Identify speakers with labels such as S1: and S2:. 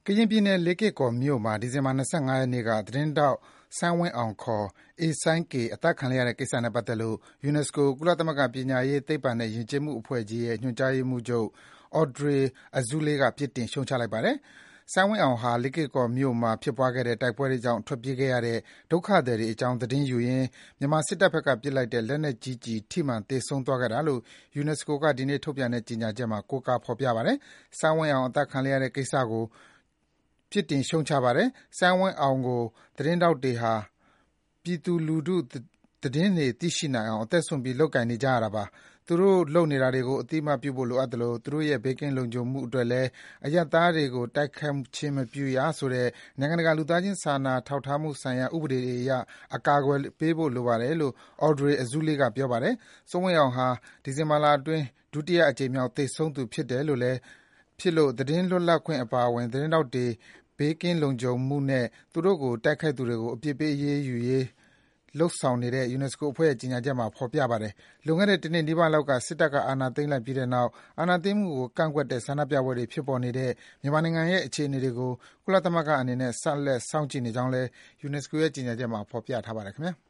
S1: ကရင်ပြည်နယ်၊ လေးကေ့ကော်မြို့မှာ ဒီဇင်ဘာ ၂၅ ရက်နေ့က သတင်းထောက်စိုင်းဝင်းအောင် ခေါ် အေဆိုင်းကေ အသတ်ခံလိုက်ရတဲ့ကိစ္စနဲ့ပတ်သက်လို့ ယူနက်စကို ကုလသမဂ္ဂ ပညာရေး၊ သိပ္ပံနဲ့ ယဉ်ကျေးမှုအဖွဲ့ကြီးရဲ့ ညွှန်ကြားရေးမှူးချုပ် Audrey Azoulay က ပြစ်တင်ရှုတ်ချလိုက်ပါတယ်။ စိုင်းဝင်းအောင်ဟာ လေးကေ့ကော်မြို့မှာဖြစ်ပွားခဲ့တဲ့ တိုက်ပွဲတွေကြောင့် ထွက်ပြေးခဲ့ရတဲ့ ဒုက္ခသည်တွေအကြောင်း သတင်းယူရင်း မြန်မာစစ်တပ်ဘက်ကပစ်လိုက်တဲ့ လက်နက်ကြီးကျည် ထိမှန် သေဆုံးသွားခဲ့တာလို့ ယူနက်စကိုက ဒီနေ့ထုတ်ပြန်တဲ့ ကြေညာချက်မှာ ကိုးကားဖော်ပြပါတယ်။ စိုင်းဝင်းအောင် အသတ်ခံလိုက်ရတဲ့ကိစ္စကို ပြစ်တင်ရှုတ်ချပါတယ်။ စိုင်းဝင်းအောင်ကို သတင်းထောက်တွေဟာ ပြည်သူလူထု သတင်းတွေသိရှိနိုင်အောင် အသက်စွန့်ပြီး လုပ်ကိုင်နေကြရတာပါ။ သူတို့လုပ်နေတာတွေကို အသိအမှတ်ပြုဖို့လိုအပ်သလို သူတို့ရဲ့ ဘေးကင်းလုံခြုံမှုအတွက်လည်း အရပ်သားတွေကို တိုက်ခိုက်ခြင်းမပြုရဆိုတဲ့ နိုင်ငံတကာ လူသားချင်းစာနာထောက်ထားမှုဆိုင်ရာ ဥပဒေတွေအရ အကာအကွယ်ပေးဖို့လိုပါတယ်လို့ Audrey Azoulay က ပြောပါတယ်။ စိုင်းဝင်းအောင်ဟာ ဒီဇင်ဘာလအတွင်း ဒုတိယအကြိမ်မြောက် သေဆုံးသူဖြစ်လို့ သတင်းလွတ်လပ်ခွင့်အပါအဝင် သတင်းထောက်တွေ ဘေးကင်းလုံခြုံမှုနဲ့ သူတို့ကို တိုက်ခိုက်သူတွေကို အပြစ်ပေးအရေးယူရေး လုပ်ဆောင်နေတဲ့ ယူနက်စကိုအဖွဲ့ရဲ့ ကြေညာချက်မှာ ဖော်ပြထားပါတယ်။ လွန်ခဲ့တဲ့ တနှစ်နီးပါးလောက်က စစ်တပ်က အာဏာသိမ်းလိုက်ပြီးတဲ့နောက် အာဏာသိမ်းမှုကို ကန့်ကွက်တဲ့ ဆန္ဒပြပွဲတွေ ဖြစ်ပေါ်နေတဲ့ မြန်မာနိုင်ငံရဲ့ အခြေအနေတွေကို ကုလသမဂ္ဂအနေနဲ့ ဆက်လက် စောင့်ကြည့်နေကြောင်းလည်း ယူနက်စကိုရဲ့ ကြေညာချက်မှာ ဖော်ပြထားပါတယ် ခင်ဗျာ။